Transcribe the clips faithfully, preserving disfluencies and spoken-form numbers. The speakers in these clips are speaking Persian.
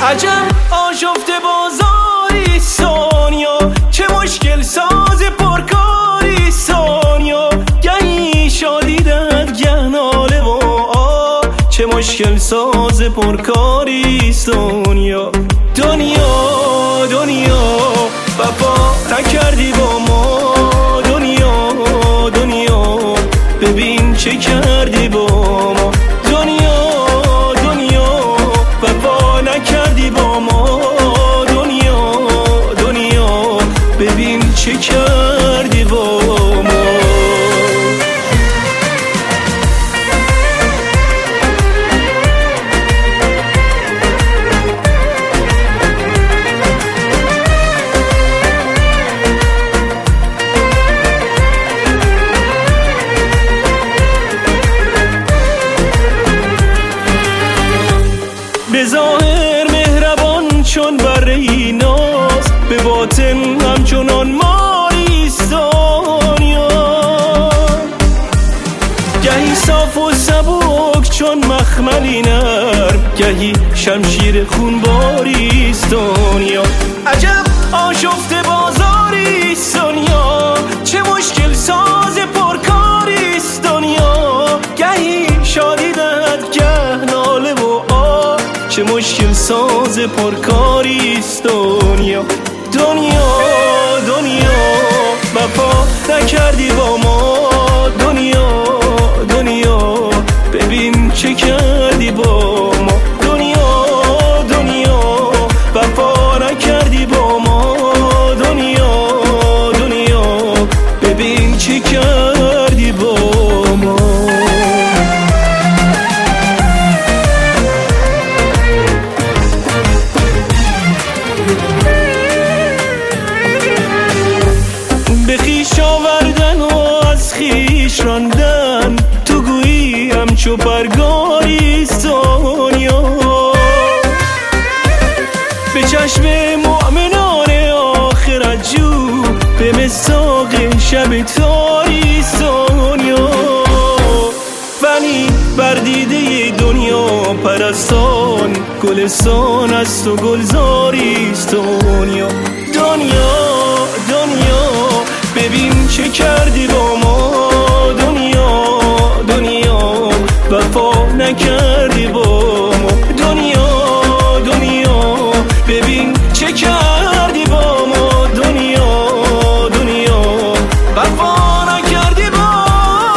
عجب آشفته بازاری دنیا، چه مشکل ساز پرکاری دنیا. گهی شادی در گه ناله و آه، چه مشکل ساز پرکاری دنیا. دنیا دنیا وفا نکردی با ما، دنیا دنیا ببین چه کردی با ما. دنیا دنیا وفا نکردی با ما، دنیا دنیا ببین چه کردی با ما. به ظاهر مهربان چون بره ناز، به باطن همچنان ماریست دنیا. گهی صاف و سبک چون مخملی نرم، گهی شمشیر خونباریست دنیا. عجب آشفته بازاریست دنیا، چه مشکل ساز پرکاریست دنیا. گهی شادی دهد گه ناله و آه، چه مشکل ساز پرکاریست دنیا. دنیا دنیا وفا نکردی با ما، دنیا دنیا ببین چه کردی با ما. دنیا دنیا وفا نکردی با ما، دنیا دنیا ببین چه کردی با ما. به خویش آوردن و از خویش راندن، تو گویی همچو پرگاریست دنیا. به چشم مؤمنان آخرت جو، به مساق شب تاریست دنیا. فنی بر دیده دنیا پرستان، گلستان است و گلزاریست دنیا. دنیا دنیا ببین چه کردی با ما، دنیا دنیا وفا نکردی با ما. دنیا دنیا ببین چه کردی با ما، دنیا دنیا وفا نکردی با ما.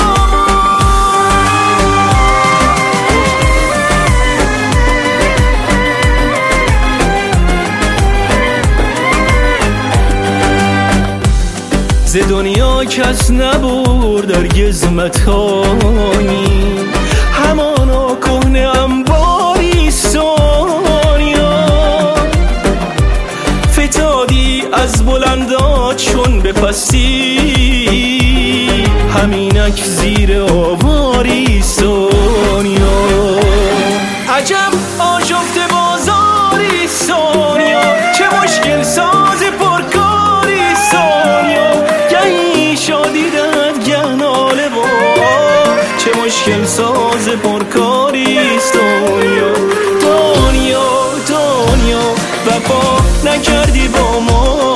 ز دنیا کس نبرد هرگز متاعی، همانا کهنه انباریست دنیا. فتادی از بلندات چون به پستی، همینک زیر آواریست دنیا. عجب آشفته بازاریست دنیا، چه مشکل ساز پرکاریست دنیا. گهی شادی دهد گه ناله و آه، چه مشکل ساز پرکاریست دنیا. دنیا دنیا وفا نکردی با ما،